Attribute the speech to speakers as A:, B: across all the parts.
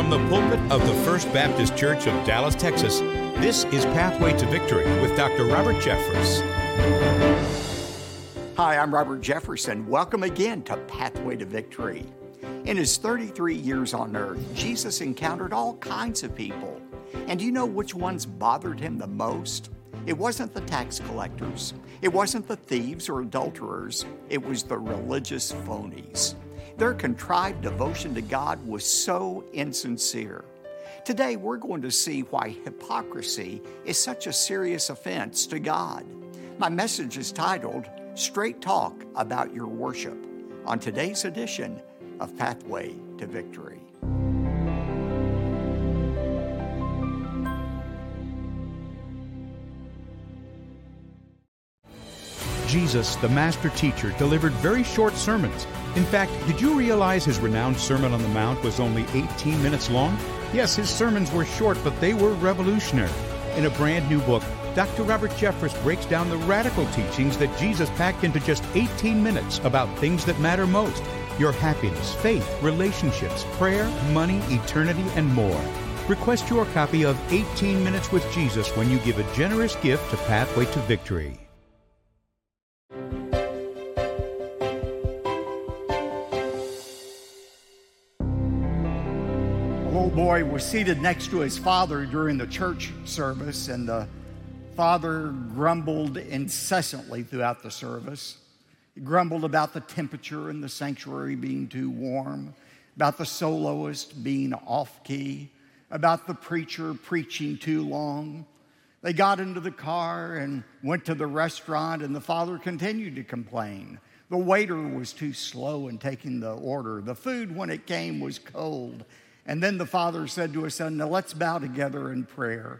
A: From the pulpit of the First Baptist Church of Dallas, Texas, this is Pathway to Victory with Dr. Robert Jeffress.
B: Hi, I'm Robert Jefferson. Welcome again to Pathway to Victory. In his 33 years on earth, Jesus encountered all kinds of people. And do you know which ones bothered him the most? It wasn't the tax collectors. It wasn't the thieves or adulterers. It was the religious phonies. Their contrived devotion to God was so insincere. Today, we're going to see why hypocrisy is such a serious offense to God. My message is titled, Straight Talk About Your Worship, on today's edition of Pathway to Victory.
A: Jesus, the master teacher, delivered very short sermons. In fact, did you realize his renowned Sermon on the Mount was only 18 minutes long? Yes, his sermons were short, but they were revolutionary. In a brand new book, Dr. Robert Jeffress breaks down the radical teachings that Jesus packed into just 18 minutes about things that matter most: your happiness, faith, relationships, prayer, money, eternity, and more. Request your copy of 18 Minutes with Jesus when you give a generous gift to Pathway to Victory.
B: A little boy was seated next to his father during the church service, and the father grumbled incessantly throughout the service. He grumbled about the temperature in the sanctuary being too warm, about the soloist being off-key, about the preacher preaching too long. They got into the car and went to the restaurant, and the father continued to complain. The waiter was too slow in taking the order. The food, when it came, was cold. And then the father said to his son, "Now let's bow together in prayer."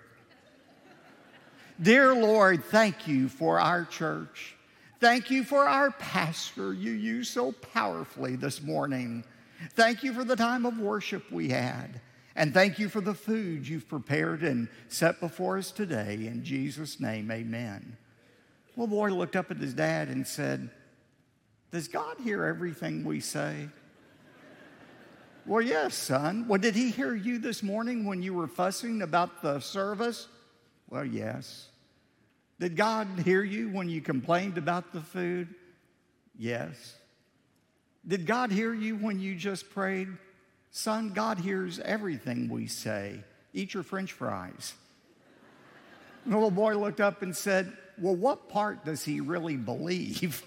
B: Dear Lord, thank you for our church. Thank you for our pastor you used so powerfully this morning. Thank you for the time of worship we had. And thank you for the food you've prepared and set before us today. In Jesus' name, amen. Well, the boy looked up at his dad and said, "Does God hear everything we say?" "Well, yes, son." "Well, did he hear you this morning when you were fussing about the service?" "Well, yes." "Did God hear you when you complained about the food?" "Yes." "Did God hear you when you just prayed?" "Son, God hears everything we say. Eat your French fries." The little boy looked up and said, "Well, what part does he really believe?"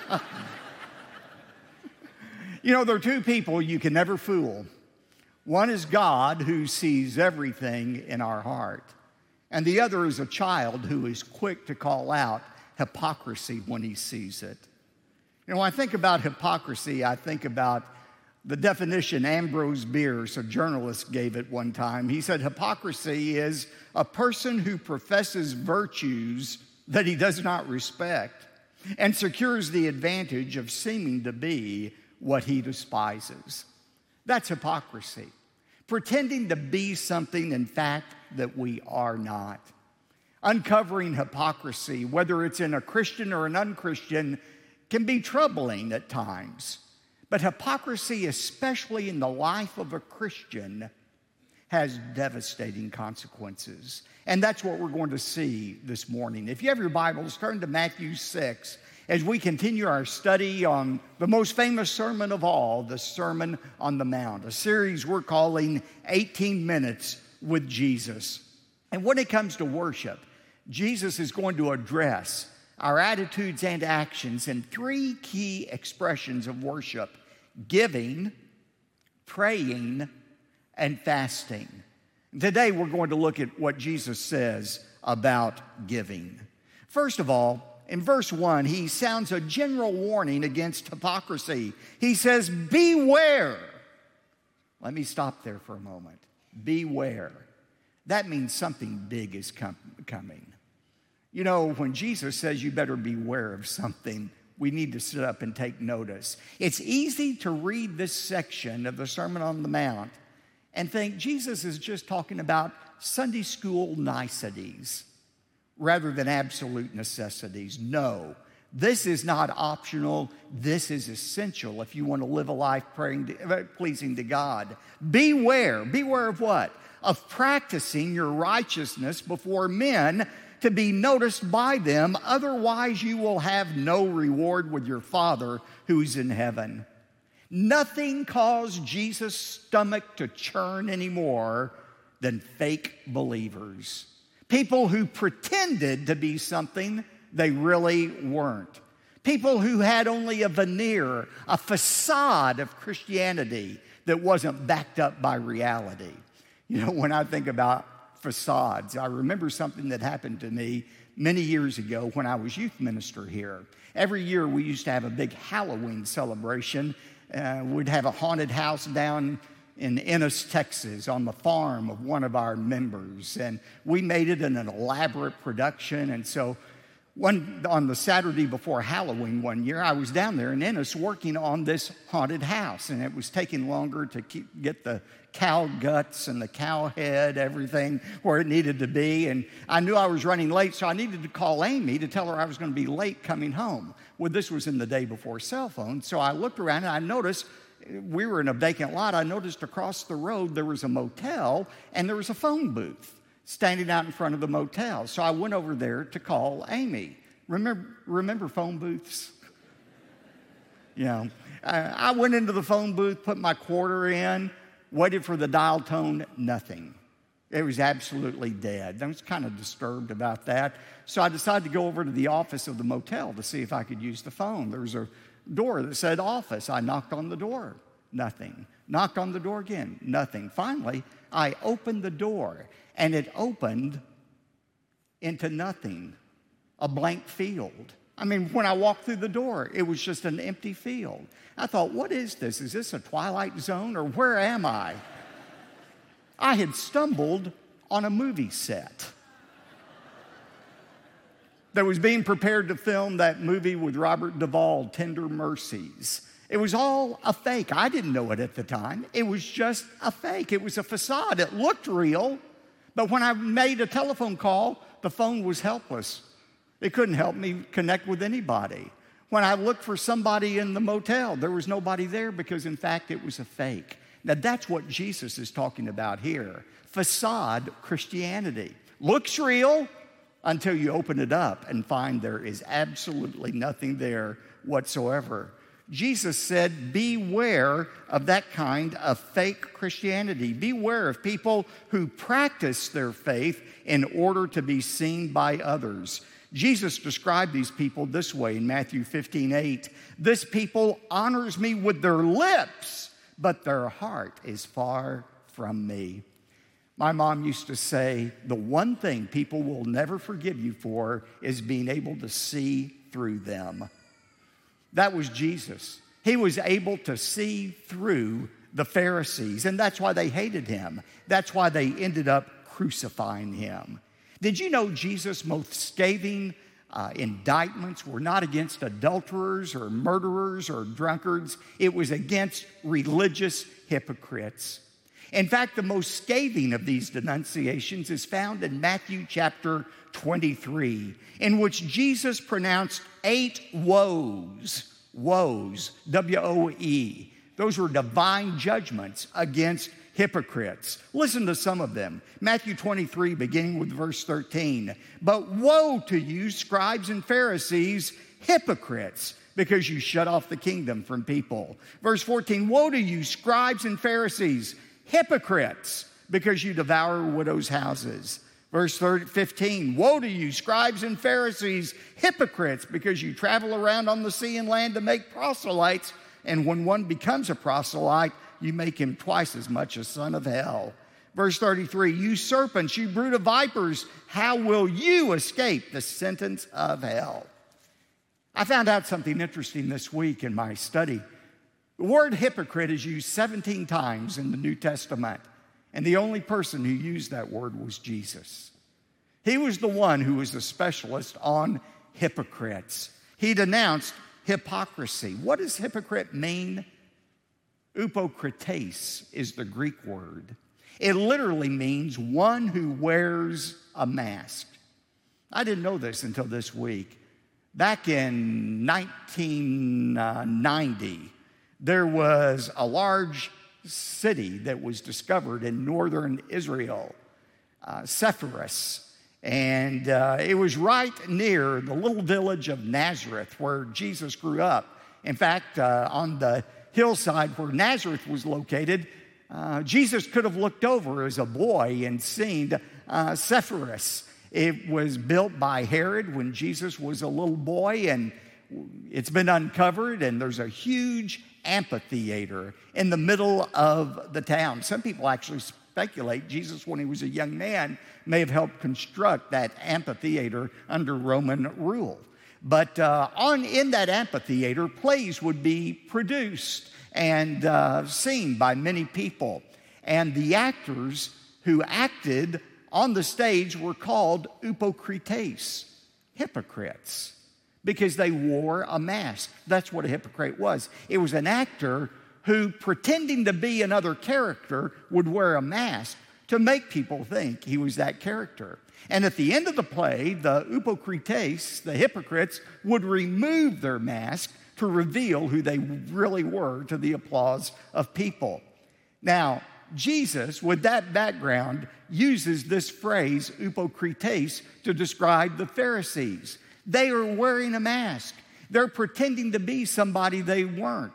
B: You know, there are two people you can never fool. One is God, who sees everything in our heart. And the other is a child who is quick to call out hypocrisy when he sees it. You know, when I think about hypocrisy, I think about the definition Ambrose Bierce, a journalist, gave it one time. He said, hypocrisy is a person who professes virtues that he does not respect and secures the advantage of seeming to be what he despises. That's hypocrisy. Pretending to be something, in fact, that we are not. Uncovering hypocrisy, whether it's in a Christian or an unchristian, can be troubling at times. But hypocrisy, especially in the life of a Christian, has devastating consequences. And that's what we're going to see this morning. If you have your Bibles, turn to Matthew 6 as we continue our study on the most famous sermon of all, the Sermon on the Mount, a series we're calling 18 Minutes with Jesus. And when it comes to worship, Jesus is going to address our attitudes and actions in three key expressions of worship: giving, praying, and fasting. Today we're going to look at what Jesus says about giving. First of all, in verse 1, he sounds a general warning against hypocrisy. He says, beware. Let me stop there for a moment. Beware. That means something big is coming. You know, when Jesus says you better beware of something, we need to sit up and take notice. It's easy to read this section of the Sermon on the Mount and think Jesus is just talking about Sunday school niceties rather than absolute necessities. No, This is not optional. This is essential if you want to live a life pleasing to God. Beware. Beware of what? Of practicing your righteousness before men to be noticed by them. Otherwise, you will have no reward with your Father who's in heaven. Nothing caused Jesus' stomach to churn anymore than fake believers. People who pretended to be something they really weren't. People who had only a veneer, a facade of Christianity that wasn't backed up by reality. You know, when I think about facades, I remember something that happened to me many years ago when I was youth minister here. Every year we used to have a big Halloween celebration. We'd have a haunted house down in Ennis, Texas, on the farm of one of our members. And we made it in an elaborate production. And so on the Saturday before Halloween one year, I was down there in Ennis working on this haunted house. And it was taking longer to get the cow guts and the cow head, everything where it needed to be. And I knew I was running late, so I needed to call Amy to tell her I was going to be late coming home. Well, this was in the day before cell phones. So I looked around and I noticed we were in a vacant lot. I noticed across the road there was a motel and there was a phone booth standing out in front of the motel. So I went over there to call Amy. Remember phone booths? You know, I went into the phone booth, put my quarter in, waited for the dial tone, nothing. It was absolutely dead. I was kind of disturbed about that. So I decided to go over to the office of the motel to see if I could use the phone. There was a door that said office. I knocked on the door, nothing. Knocked on the door again, nothing. Finally, I opened the door, and it opened into nothing, a blank field. I mean, when I walked through the door, it was just an empty field. I thought, what is this? Is this a Twilight Zone, or where am I? I had stumbled on a movie set that was being prepared to film that movie with Robert Duvall, Tender Mercies. It was all a fake. I didn't know it at the time. It was just a fake. It was a facade. It looked real, but when I made a telephone call, the phone was helpless. It couldn't help me connect with anybody. When I looked for somebody in the motel, there was nobody there because, in fact, it was a fake. Now, that's what Jesus is talking about here. Facade Christianity. Looks real until you open it up and find there is absolutely nothing there whatsoever. Jesus said, beware of that kind of fake Christianity. Beware of people who practice their faith in order to be seen by others. Jesus described these people this way in Matthew 15:8. This people honors me with their lips, but their heart is far from me. My mom used to say, the one thing people will never forgive you for is being able to see through them. That was Jesus. He was able to see through the Pharisees, and that's why they hated him. That's why they ended up crucifying him. Did you know Jesus' most scathing indictments were not against adulterers or murderers or drunkards? It was against religious hypocrites. In fact, the most scathing of these denunciations is found in Matthew chapter 23, in which Jesus pronounced 8 woes, W-O-E. Those were divine judgments against hypocrites. Listen to some of them. Matthew 23, beginning with verse 13. But woe to you, scribes and Pharisees, hypocrites, because you shut off the kingdom from people. Verse 14, woe to you, scribes and Pharisees, hypocrites, because you devour widows' houses. Verse 15, woe to you, scribes and Pharisees, hypocrites, because you travel around on the sea and land to make proselytes, and when one becomes a proselyte, you make him twice as much a son of hell. Verse 33, you serpents, you brood of vipers, how will you escape the sentence of hell? I found out something interesting this week in my study. The word hypocrite is used 17 times in the New Testament, and the only person who used that word was Jesus. He was the one who was the specialist on hypocrites. He denounced hypocrisy. What does hypocrite mean? Upokrites is the Greek word. It literally means one who wears a mask. I didn't know this until this week. Back in 1990, there was a large city that was discovered in northern Israel, Sepphoris. And it was right near the little village of Nazareth where Jesus grew up. In fact, on the hillside where Nazareth was located, Jesus could have looked over as a boy and seen Sepphoris. It was built by Herod when Jesus was a little boy, and it's been uncovered, and there's a huge amphitheater in the middle of the town. Some people actually speculate Jesus, when he was a young man, may have helped construct that amphitheater under Roman rule. But in that amphitheater, plays would be produced and seen by many people. And the actors who acted on the stage were called hypocrites, hypocrites, because they wore a mask. That's what a hypocrite was. It was an actor who, pretending to be another character, would wear a mask to make people think he was that character. And at the end of the play, the hypocrites, the hypocrites, would remove their mask to reveal who they really were to the applause of people. Now, Jesus, with that background, uses this phrase, hypocrites, to describe the Pharisees. They are wearing a mask. They're pretending to be somebody they weren't.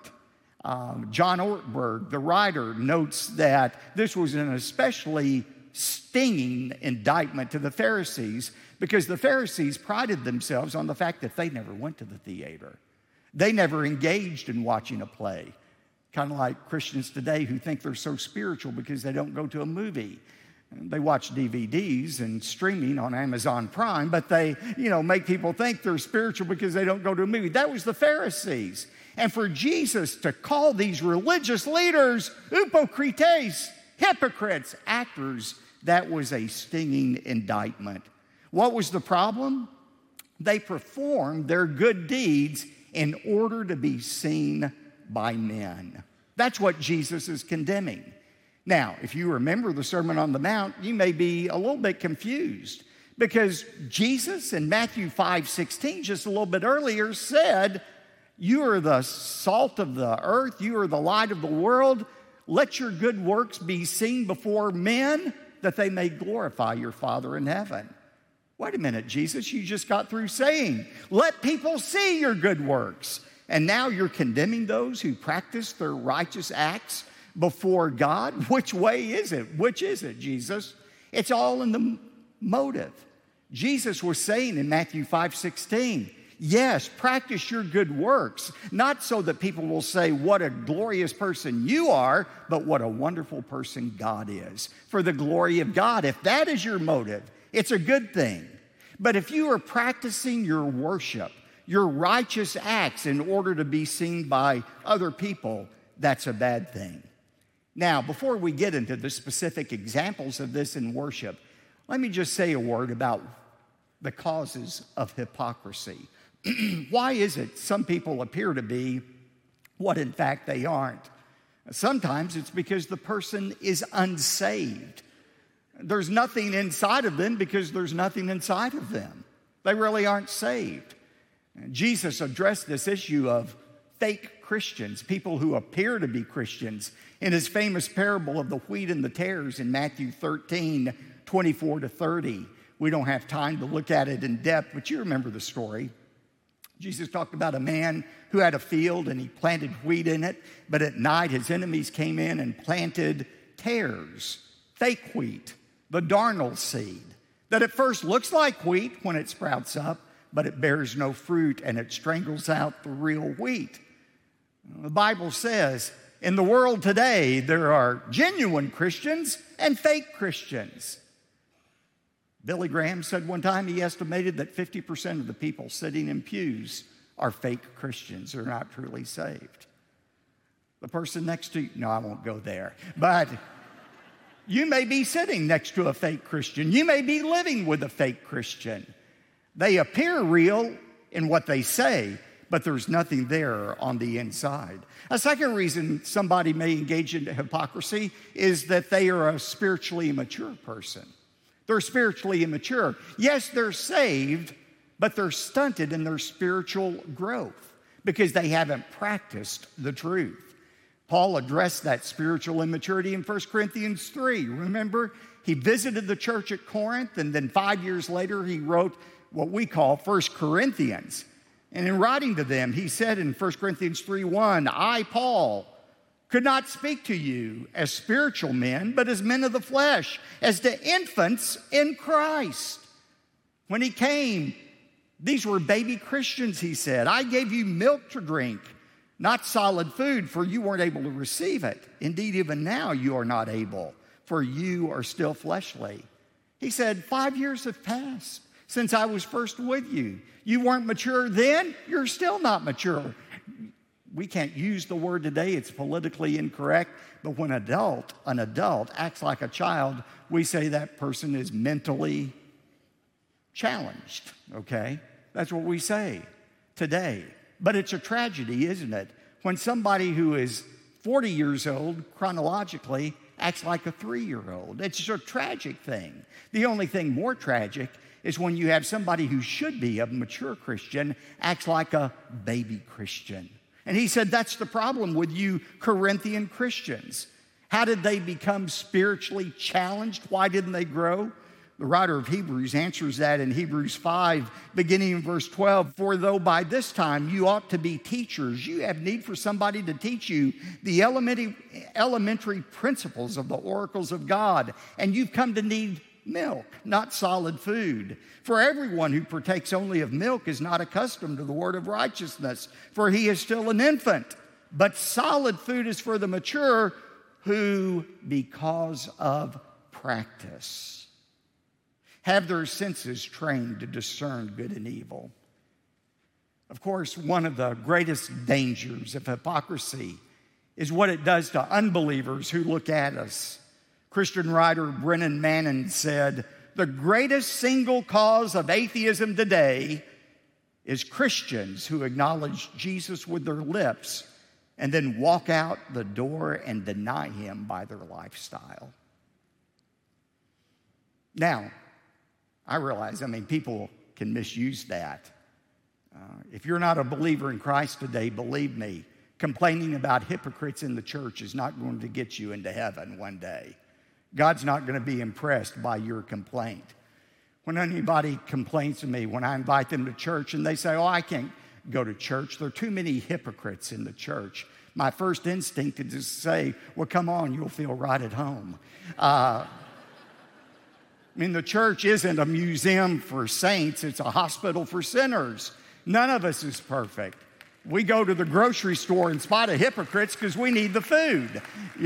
B: John Ortberg, the writer, notes that this was an especially stinging indictment to the Pharisees because the Pharisees prided themselves on the fact that they never went to the theater. They never engaged in watching a play. Kind of like Christians today who think they're so spiritual because they don't go to a movie. They watch DVDs and streaming on Amazon Prime, but they, make people think they're spiritual because they don't go to a movie. That was the Pharisees. And for Jesus to call these religious leaders hypocrites, hypocrites, actors, that was a stinging indictment. What was the problem? They performed their good deeds in order to be seen by men. That's what Jesus is condemning. Now, if you remember the Sermon on the Mount, you may be a little bit confused because Jesus in Matthew 5:16, just a little bit earlier, said, "You are the salt of the earth, you are the light of the world. Let your good works be seen before men, that they may glorify your Father in heaven." Wait a minute, Jesus, you just got through saying, let people see your good works. And now you're condemning those who practice their righteous acts before God? Which way is it? Which is it, Jesus? It's all in the motive. Jesus was saying in Matthew 5:16, yes, practice your good works, not so that people will say what a glorious person you are, but what a wonderful person God is, for the glory of God. If that is your motive, it's a good thing. But if you are practicing your worship, your righteous acts in order to be seen by other people, that's a bad thing. Now, before we get into the specific examples of this in worship, let me just say a word about the causes of hypocrisy. Why is it some people appear to be what in fact they aren't? Sometimes it's because the person is unsaved. There's nothing inside of them because there's nothing inside of them. They really aren't saved. Jesus addressed this issue of fake Christians, people who appear to be Christians, in his famous parable of the wheat and the tares in Matthew 13:24-30. We don't have time to look at it in depth, but you remember the story. Jesus talked about a man who had a field and he planted wheat in it, but at night his enemies came in and planted tares, fake wheat, the darnel seed, that at first looks like wheat when it sprouts up, but it bears no fruit and it strangles out the real wheat. The Bible says in the world today there are genuine Christians and fake Christians. Billy Graham said one time he estimated that 50% of the people sitting in pews are fake Christians. They're not truly saved. The person next to you, no, I won't go there, but you may be sitting next to a fake Christian. You may be living with a fake Christian. They appear real in what they say, but there's nothing there on the inside. A second reason somebody may engage in hypocrisy is that they are a spiritually immature person. They're spiritually immature. Yes, they're saved, but they're stunted in their spiritual growth because they haven't practiced the truth. Paul addressed that spiritual immaturity in 1 Corinthians 3. Remember, he visited the church at Corinth, and then 5 years later, he wrote what we call 1 Corinthians. And in writing to them, he said in 1 Corinthians 3:1, I, Paul, could not speak to you as spiritual men, but as men of the flesh, as to infants in Christ. When he came, these were baby Christians, he said. I gave you milk to drink, not solid food, for you weren't able to receive it. Indeed, even now you are not able, for you are still fleshly. He said, 5 years have passed since I was first with you. You weren't mature then, you're still not mature. We can't use the word today, it's politically incorrect, but when an adult acts like a child, we say that person is mentally challenged, okay? That's what we say today. But it's a tragedy, isn't it? When somebody who is 40 years old, chronologically, acts like a 3-year-old. It's a tragic thing. The only thing more tragic is when you have somebody who should be a mature Christian acts like a baby Christian. And he said that's the problem with you Corinthian Christians. How did they become spiritually challenged? Why didn't they grow? The writer of Hebrews answers that in Hebrews 5, beginning in verse 12. For though by this time you ought to be teachers, you have need for somebody to teach you the elementary principles of the oracles of God. And you've come to need milk, not solid food. For everyone who partakes only of milk is not accustomed to the word of righteousness, for he is still an infant. But solid food is for the mature, who, because of practice, have their senses trained to discern good and evil. Of course, one of the greatest dangers of hypocrisy is what it does to unbelievers who look at us. Christian writer Brennan Manning said, the greatest single cause of atheism today is Christians who acknowledge Jesus with their lips and then walk out the door and deny him by their lifestyle. Now, I realize, people can misuse that. If you're not a believer in Christ today, believe me, complaining about hypocrites in the church is not going to get you into heaven one day. God's not going to be impressed by your complaint. When anybody complains to me, when I invite them to church and they say, I can't go to church, there are too many hypocrites in the church, my first instinct is to say, well, come on, you'll feel right at home. The church isn't a museum for saints, it's a hospital for sinners. None of us is perfect. We go to the grocery store in spite of hypocrites because we need the food,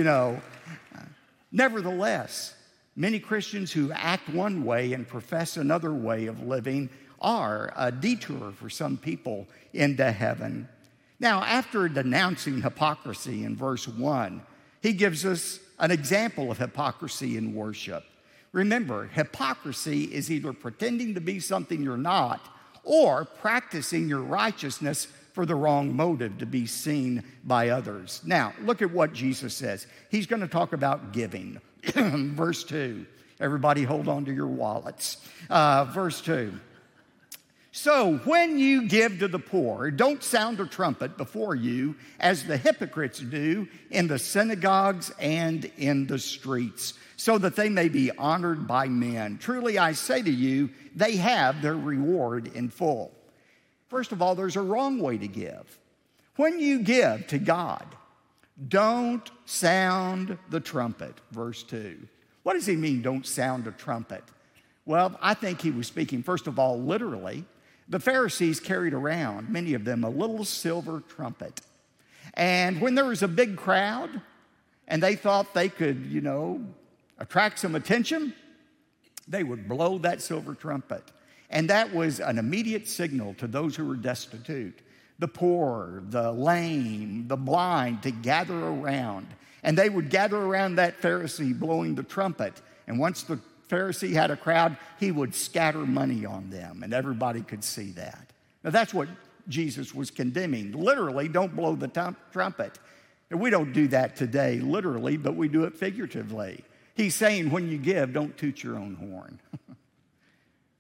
B: Nevertheless, many Christians who act one way and profess another way of living are a detour for some people into heaven. Now, after denouncing hypocrisy in verse 1, he gives us an example of hypocrisy in worship. Remember, hypocrisy is either pretending to be something you're not or practicing your righteousness for the wrong motive, to be seen by others. Now, look at what Jesus says. He's going to talk about giving. Verse 2. Everybody hold on to your wallets. Verse 2. So when you give to the poor, don't sound a trumpet before you, as the hypocrites do in the synagogues and in the streets, so that they may be honored by men. Truly I say to you, they have their reward in full. First of all, there's a wrong way to give. When you give to God, don't sound the trumpet, verse 2. What does he mean, don't sound a trumpet? Well, I think he was speaking, first of all, literally. The Pharisees carried around, many of them, a little silver trumpet. And when there was a big crowd and they thought they could, attract some attention, they would blow that silver trumpet. And that was an immediate signal to those who were destitute, the poor, the lame, the blind, to gather around. And they would gather around that Pharisee blowing the trumpet. And once the Pharisee had a crowd, he would scatter money on them, and everybody could see that. Now, that's what Jesus was condemning. Literally, don't blow the trumpet. And we don't do that today, literally, but we do it figuratively. He's saying when you give, don't toot your own horn.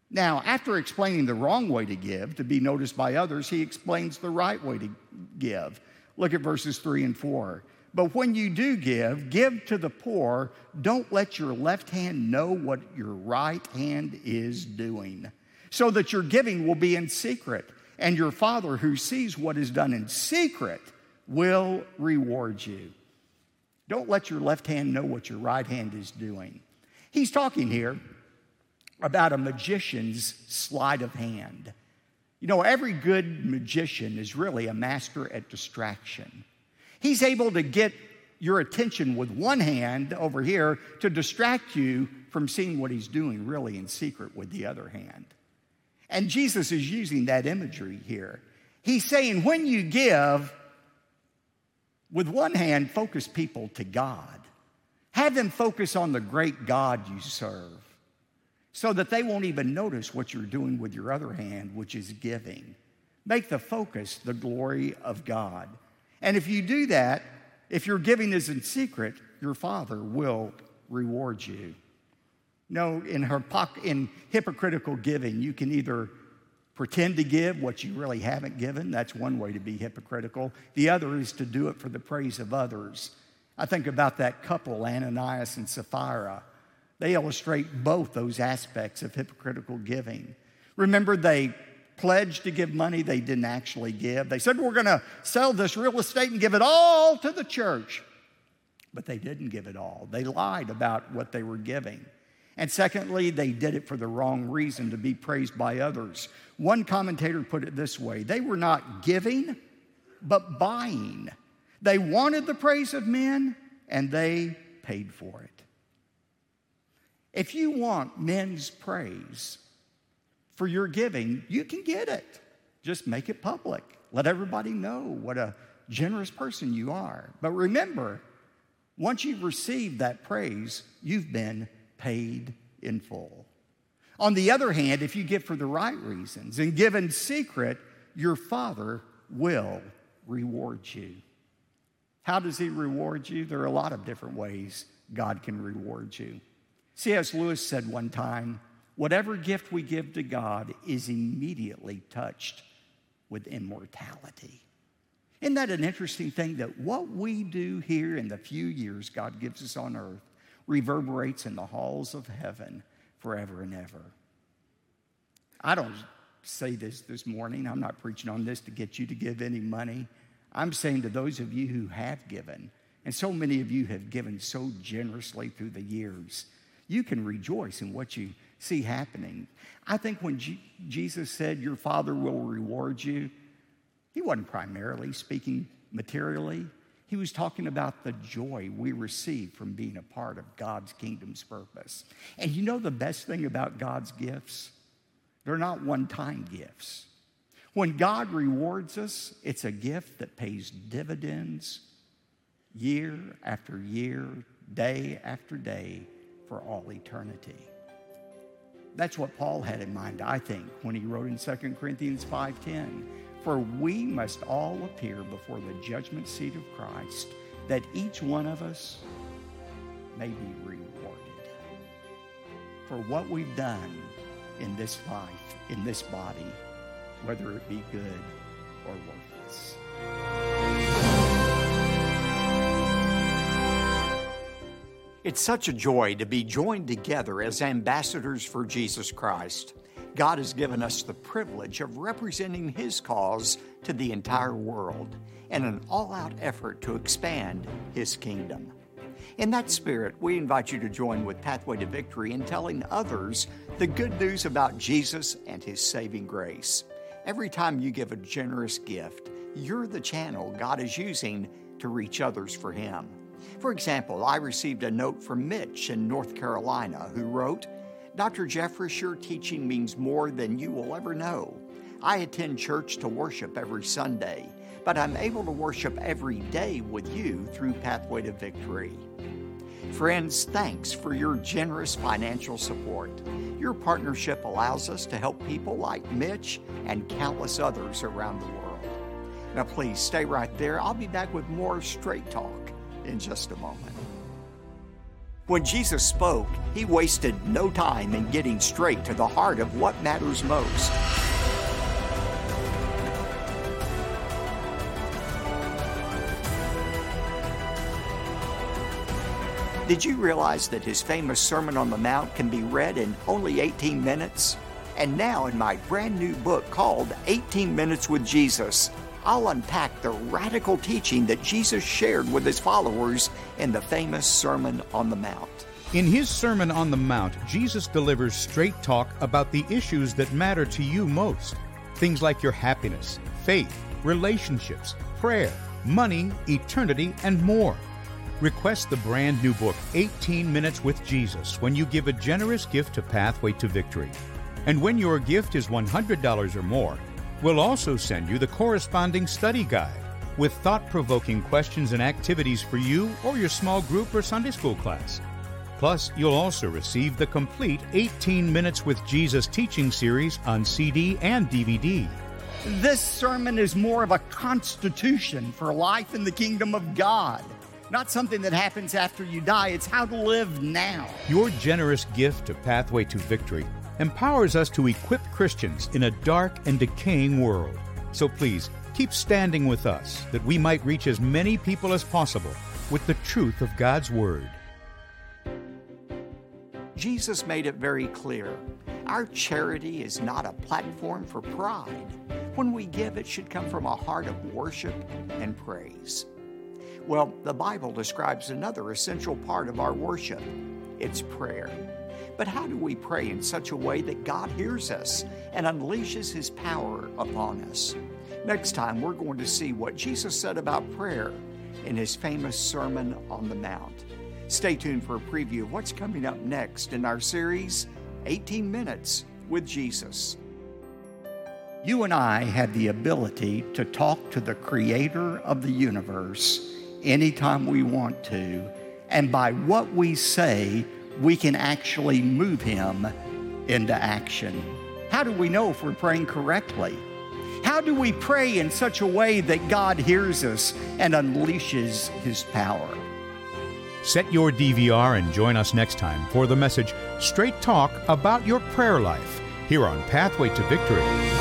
B: Now, after explaining the wrong way to give, to be noticed by others, he explains the right way to give. Look at verses 3 and 4. But when you do give, give to the poor. Don't let your left hand know what your right hand is doing, so that your giving will be in secret, and your Father who sees what is done in secret will reward you. Don't let your left hand know what your right hand is doing. He's talking here about a magician's sleight of hand. You know, every good magician is really a master at distraction. He's able to get your attention with one hand over here to distract you from seeing what he's doing really in secret with the other hand. And Jesus is using that imagery here. He's saying when you give, with one hand, focus people to God. Have them focus on the great God you serve, so that they won't even notice what you're doing with your other hand, which is giving. Make the focus the glory of God. And if you do that, if your giving is in secret, your Father will reward you. No, in hypocritical giving, you can either pretend to give what you really haven't given. That's one way to be hypocritical. The other is to do it for the praise of others. I think about that couple, Ananias and Sapphira. They illustrate both those aspects of hypocritical giving. Remember, they pledged to give money they didn't actually give. They said, we're going to sell this real estate and give it all to the church. But they didn't give it all. They lied about what they were giving. And secondly, they did it for the wrong reason, to be praised by others. One commentator put it this way: they were not giving, but buying. They wanted the praise of men, and they paid for it. If you want men's praise for your giving, you can get it. Just make it public. Let everybody know what a generous person you are. But remember, once you've received that praise, you've been paid in full. On the other hand, if you give for the right reasons and give in secret, your Father will reward you. How does He reward you? There are a lot of different ways God can reward you. C.S. Lewis said one time, whatever gift we give to God is immediately touched with immortality. Isn't that an interesting thing, that what we do here in the few years God gives us on earth reverberates in the halls of heaven forever and ever? I don't say this morning. I'm not preaching on this to get you to give any money. I'm saying to those of you who have given, and so many of you have given so generously through the years, you can rejoice in what you see happening. I think when Jesus said your Father will reward you, He wasn't primarily speaking materially. He was talking about the joy we receive from being a part of God's kingdom's purpose. And you know the best thing about God's gifts? They're not one-time gifts. When God rewards us, it's a gift that pays dividends year after year, day after day, for all eternity. That's what Paul had in mind, I think, when he wrote in 2 Corinthians 5:10. For we must all appear before the judgment seat of Christ, that each one of us may be rewarded for what we've done in this life, in this body, whether it be good or worthless. It's such a joy to be joined together as ambassadors for Jesus Christ. God has given us the privilege of representing His cause to the entire world in an all-out effort to expand His kingdom. In that spirit, we invite you to join with Pathway to Victory in telling others the good news about Jesus and His saving grace. Every time you give a generous gift, you're the channel God is using to reach others for Him. For example, I received a note from Mitch in North Carolina who wrote, Dr. Jeffress, your teaching means more than you will ever know. I attend church to worship every Sunday, but I'm able to worship every day with you through Pathway to Victory. Friends, thanks for your generous financial support. Your partnership allows us to help people like Mitch and countless others around the world. Now please stay right there. I'll be back with more Straight Talk in just a moment. When Jesus spoke, he wasted no time in getting straight to the heart of what matters most. Did you realize that his famous Sermon on the Mount can be read in only 18 minutes? And now in my brand new book called 18 Minutes with Jesus, I'll unpack the radical teaching that Jesus shared with his followers in the famous Sermon on the Mount.
A: In his Sermon on the Mount, Jesus delivers straight talk about the issues that matter to you most. Things like your happiness, faith, relationships, prayer, money, eternity, and more. Request the brand new book, 18 Minutes with Jesus, when you give a generous gift to Pathway to Victory. And when your gift is $100 or more, we'll also send you the corresponding study guide with thought-provoking questions and activities for you or your small group or Sunday school class. Plus, you'll also receive the complete 18 Minutes with Jesus teaching series on CD and DVD.
B: This sermon is more of a constitution for life in the kingdom of God. Not something that happens after you die. It's how to live now.
A: Your generous gift to Pathway to Victory empowers us to equip Christians in a dark and decaying world. So please, keep standing with us that we might reach as many people as possible with the truth of God's Word. Jesus made it very clear. Our charity is not a platform for pride. When we give, it should come from a heart of worship and praise. Well, the Bible describes another essential part of our worship. It's prayer. But how do we pray in such a way that God hears us and unleashes His power upon us? Next time, we're going to see what Jesus said about prayer in His famous Sermon on the Mount. Stay tuned for a preview of what's coming up next in our series, 18 Minutes with Jesus. You and I have the ability to talk to the Creator of the universe anytime we want to, and by what we say, we can actually move Him into action. How do we know if we're praying correctly? How do we pray in such a way that God hears us and unleashes His power? Set your DVR and join us next time for the message, Straight Talk About Your Prayer Life, here on Pathway to Victory.